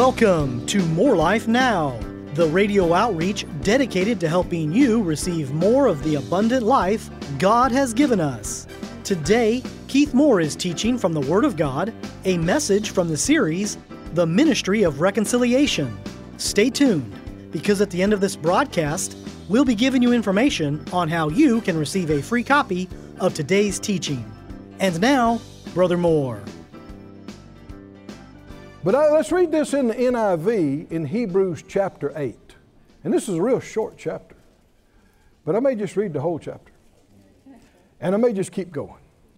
Welcome to More Life Now, the radio outreach dedicated to helping you receive more of the abundant life God has given us. Today, Keith Moore is teaching from the Word of God, a message from the series, The Ministry of Reconciliation. Stay tuned, because at the end of this broadcast, we'll be giving you information on how you can receive a free copy of today's teaching. And now, Brother Moore. But let's read this in the NIV in Hebrews chapter 8. And this is a real short chapter. But I may just read the whole chapter. And I may just keep going.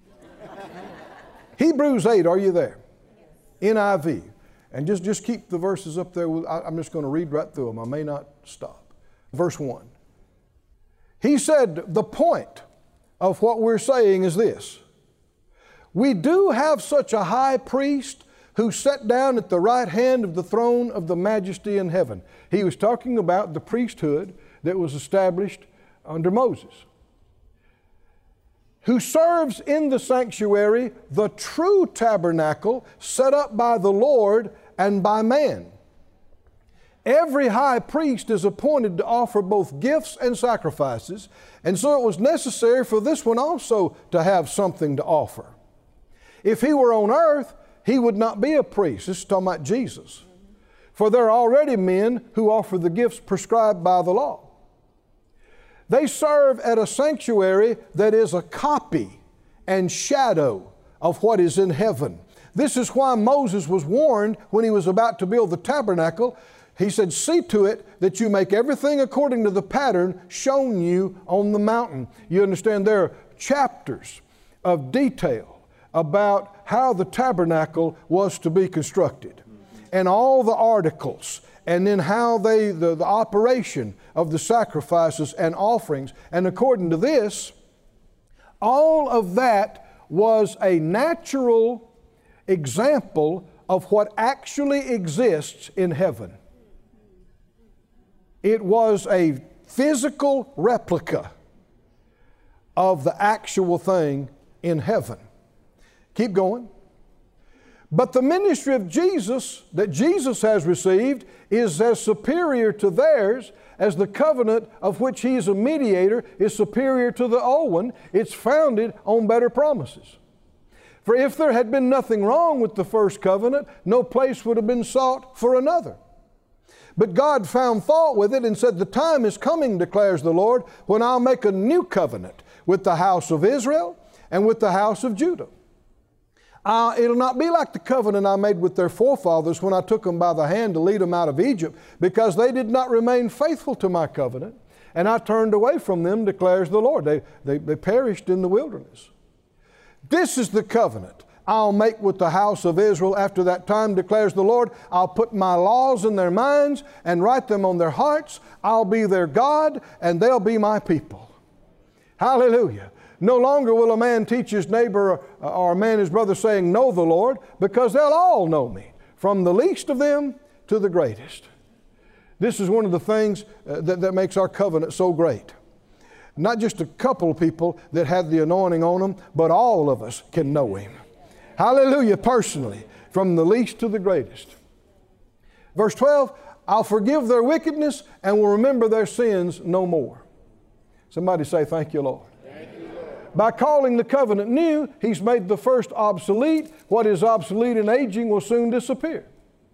Hebrews 8, are you there? NIV. And just keep the verses up there. I'm just going to read right through them. I may not stop. Verse 1. He said, the point of what we're saying is this. We do have such a high priest who sat down at the right hand of the throne of the majesty in heaven. He was talking about the priesthood that was established under Moses. Who serves in the sanctuary, the true tabernacle set up by the Lord and by man. Every high priest is appointed to offer both gifts and sacrifices, and so it was necessary for this one also to have something to offer. If he were on earth, he would not be a priest. This is talking about Jesus. For there are already men who offer the gifts prescribed by the law. They serve at a sanctuary that is a copy and shadow of what is in heaven. This is why Moses was warned when he was about to build the tabernacle. He said, see to it that you make everything according to the pattern shown you on the mountain. You understand, there are chapters of detail about how the tabernacle was to be constructed, and all the articles, and then how the operation of the sacrifices and offerings. And according to this, all of that was a natural example of what actually exists in heaven. It was a physical replica of the actual thing in heaven. Keep going. But the ministry of Jesus that Jesus has received is as superior to theirs as the covenant of which He is a mediator is superior to the old one. It's founded on better promises. For if there had been nothing wrong with the first covenant, no place would have been sought for another. But God found fault with it and said, the time is coming, declares the Lord, when I'll make a new covenant with the house of Israel and with the house of Judah. It'll not be like the covenant I made with their forefathers when I took them by the hand to lead them out of Egypt, because they did not remain faithful to my covenant, and I turned away from them, declares the Lord. They perished in the wilderness. This is the covenant I'll make with the house of Israel after that time, declares the Lord. I'll put my laws in their minds and write them on their hearts. I'll be their God, and they'll be my people. Hallelujah. No longer will a man teach his neighbor or a man his brother saying, know the Lord, because they'll all know me, from the least of them to the greatest. This is one of the things that makes our covenant so great. Not just a couple of people that had the anointing on them, but all of us can know Him. Hallelujah, personally, from the least to the greatest. Verse 12, I'll forgive their wickedness and will remember their sins no more. Somebody say, thank you, Lord. By calling the covenant new, He's made the first obsolete. What is obsolete and aging will soon disappear.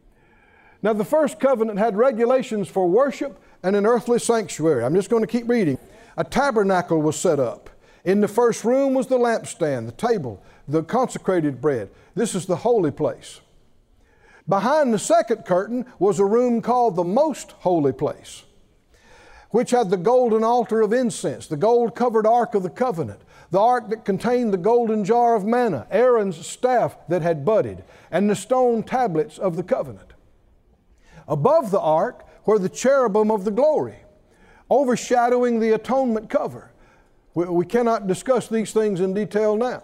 Now, the first covenant had regulations for worship and an earthly sanctuary. I'm just going to keep reading. A tabernacle was set up. In the first room was the lampstand, the table, the consecrated bread. This is the holy place. Behind the second curtain was a room called the most holy place, which had the golden altar of incense, the gold-covered ark of the covenant, the ark that contained the golden jar of manna, Aaron's staff that had budded, and the stone tablets of the covenant. Above the ark were the cherubim of the glory, overshadowing the atonement cover. We cannot discuss these things in detail now.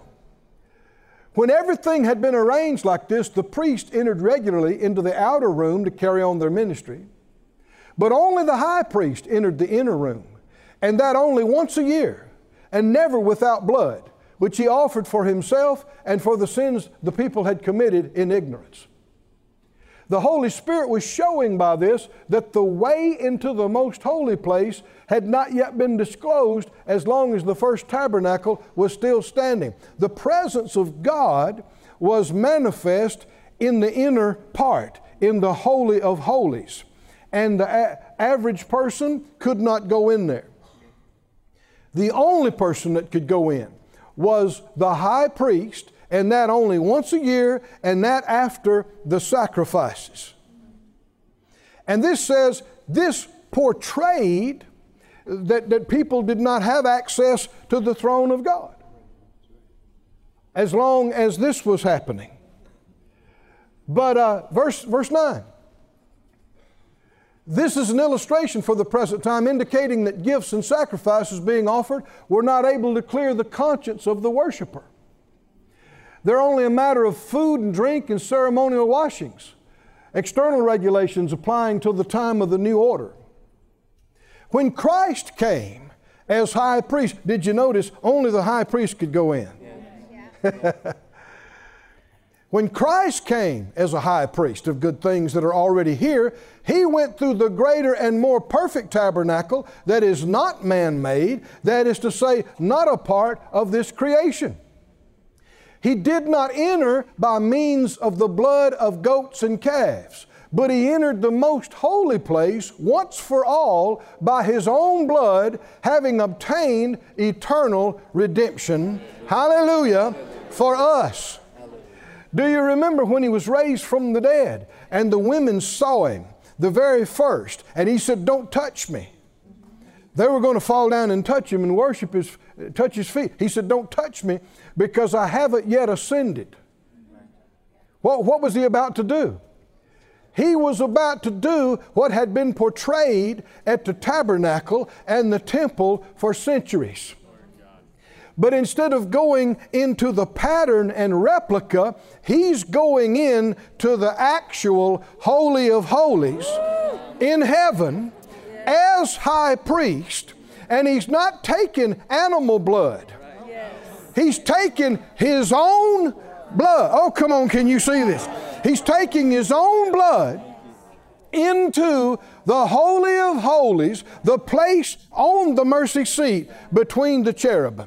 When everything had been arranged like this, the priest entered regularly into the outer room to carry on their ministry. But only the high priest entered the inner room, and that only once a year, and never without blood, which he offered for himself and for the sins the people had committed in ignorance. The Holy Spirit was showing by this that the way into the most holy place had not yet been disclosed as long as the first tabernacle was still standing. The presence of God was manifest in the inner part, in the Holy of Holies. And the average person could not go in there. The only person that could go in was the high priest, and that only once a year, and that after the sacrifices. And this says, this portrayed that people did not have access to the throne of God as long as this was happening. But verse 9. This is an illustration for the present time, indicating that gifts and sacrifices being offered were not able to clear the conscience of the worshiper. They're only a matter of food and drink and ceremonial washings, external regulations applying till the time of the new order. When Christ came as high priest, did you notice only the high priest could go in? Yeah. When Christ came as a high priest of good things that are already here, He went through the greater and more perfect tabernacle that is not man-made, that is to say, not a part of this creation. He did not enter by means of the blood of goats and calves, but He entered the most holy place once for all by His own blood, having obtained eternal redemption. Hallelujah, for us. Do you remember when He was raised from the dead and the women saw Him, the very first, and He said, "Don't touch me." They were going to fall down and touch Him and worship touch His feet. He said, "Don't touch me because I haven't yet ascended." What was He about to do? He was about to do what had been portrayed at the tabernacle and the temple for centuries. But instead of going into the pattern and replica, He's going in to the actual Holy of Holies in heaven as high priest. And He's not taking animal blood. He's taking His own blood. Oh, come on, can you see this? He's taking His own blood into the Holy of Holies, the place on the mercy seat between the cherubim,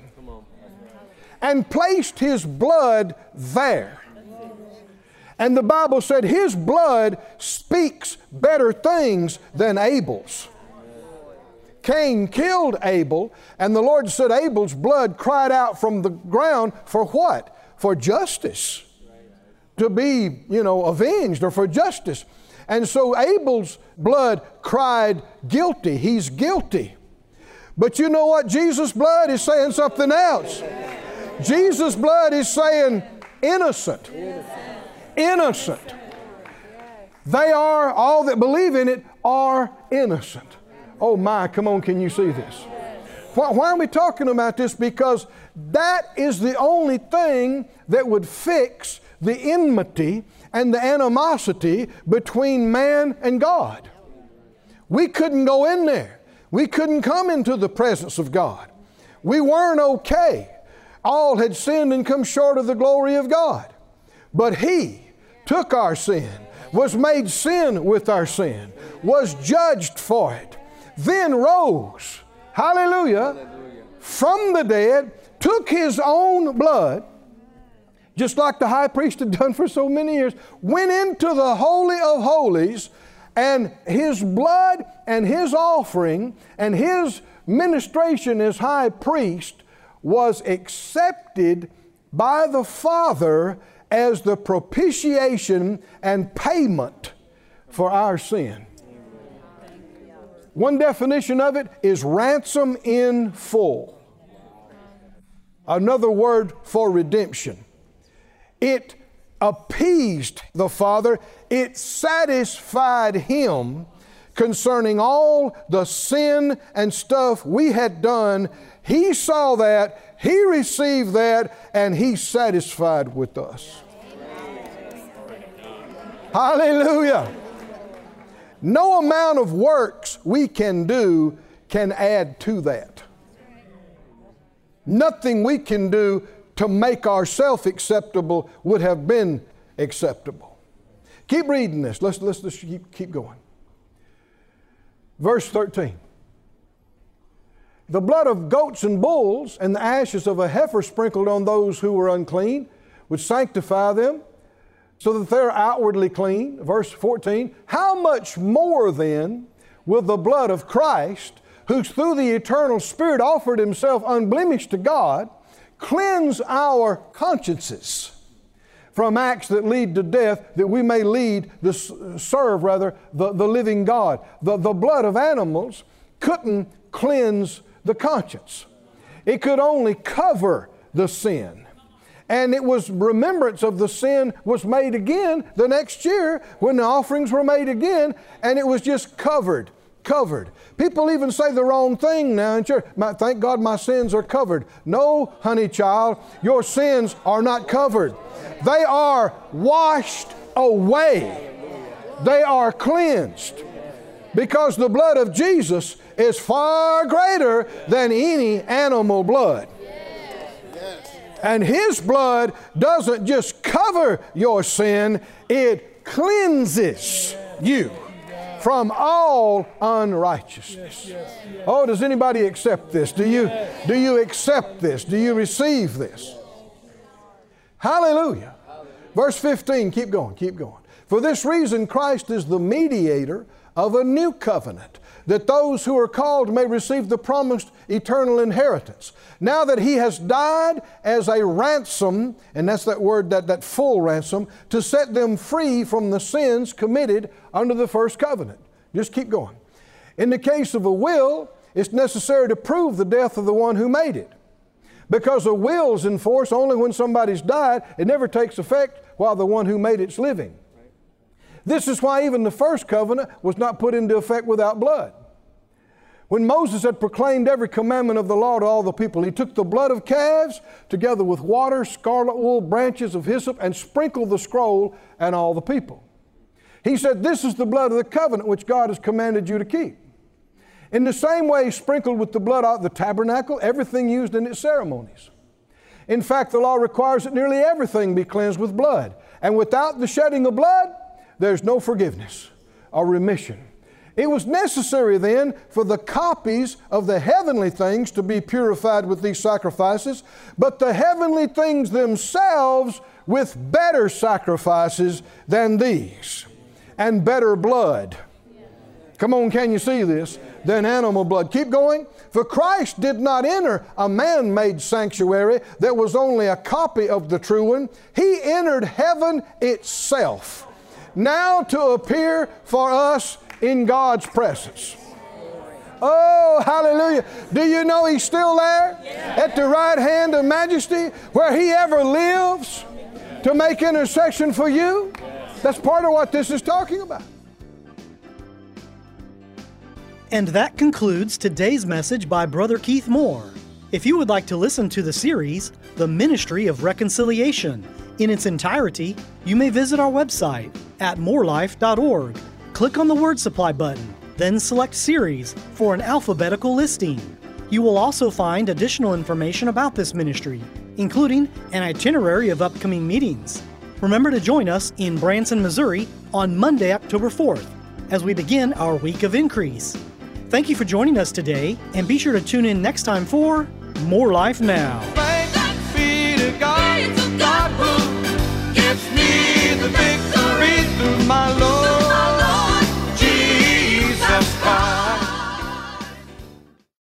and placed His blood there. And the Bible said His blood speaks better things than Abel's. Cain killed Abel, and the Lord said Abel's blood cried out from the ground for what? For justice. To be, avenged, or for justice. And so Abel's blood cried guilty. He's guilty. But you know what? Jesus' blood is saying something else. Jesus' blood is saying innocent. Innocent. They are, all that believe in it are innocent. Oh my, come on, can you see this? Why are we talking about this? Because that is the only thing that would fix the enmity and the animosity between man and God. We couldn't go in there. We couldn't come into the presence of God. We weren't okay. All had sinned and come short of the glory of God. But He took our sin, was made sin with our sin, was judged for it, then rose, hallelujah, from the dead, took His own blood, just like the high priest had done for so many years, went into the Holy of Holies, and His blood and His offering and His ministration as high priest was accepted by the Father as the propitiation and payment for our sin. One definition of it is ransom in full. Another word for redemption. It appeased the Father. It satisfied Him concerning all the sin and stuff we had done. He saw that, He received that, and He's satisfied with us. Hallelujah. No amount of works we can do can add to that. Nothing we can do to make ourselves acceptable would have been acceptable. Keep reading this. Let's keep going. Verse 13. The blood of goats and bulls and the ashes of a heifer sprinkled on those who were unclean would sanctify them so that they're outwardly clean. Verse 14. How much more then will the blood of Christ, who through the eternal Spirit offered himself unblemished to God, cleanse our consciences from acts that lead to death, that we may serve the living God. The blood of animals couldn't cleanse the conscience. It could only cover the sin. And it was remembrance of the sin was made again the next year when the offerings were made again, and it was just covered. People even say the wrong thing now in church. Thank God my sins are covered. No, honey child, your sins are not covered. They are washed away. They are cleansed. Because the blood of Jesus is far greater than any animal blood. And His blood doesn't just cover your sin, it cleanses you from all unrighteousness. Oh, does anybody accept this? Do you accept this? Do you receive this? Hallelujah. Verse 15, keep going. For this reason, Christ is the mediator of a new covenant, that those who are called may receive the promised eternal inheritance. Now that He has died as a ransom, and that's that word, that full ransom, to set them free from the sins committed under the first covenant. Just keep going. In the case of a will, it's necessary to prove the death of the one who made it. Because a will's in force only when somebody's died. It never takes effect while the one who made it's living. This is why even the first covenant was not put into effect without blood. When Moses had proclaimed every commandment of the law to all the people, he took the blood of calves together with water, scarlet wool, branches of hyssop, and sprinkled the scroll and all the people. He said, this is the blood of the covenant which God has commanded you to keep. In the same way, he sprinkled with the blood out the tabernacle, everything used in its ceremonies. In fact, the law requires that nearly everything be cleansed with blood. And without the shedding of blood, there's no forgiveness or remission. It was necessary then for the copies of the heavenly things to be purified with these sacrifices, but the heavenly things themselves with better sacrifices than these, and better blood. Come on, can you see this? Than animal blood. Keep going. For Christ did not enter a man-made sanctuary that was only a copy of the true one. He entered heaven itself, now to appear for us in God's presence. Oh, hallelujah. Do you know He's still there? At the right hand of majesty, where He ever lives to make intercession for you? That's part of what this is talking about. And that concludes today's message by Brother Keith Moore. If you would like to listen to the series, The Ministry of Reconciliation, in its entirety, you may visit our website at morelife.org. Click on the Word Supply button, then select Series for an alphabetical listing. You will also find additional information about this ministry, including an itinerary of upcoming meetings. Remember to join us in Branson, Missouri on Monday, October 4th, as we begin our Week of Increase. Thank you for joining us today, and be sure to tune in next time for More Life Now.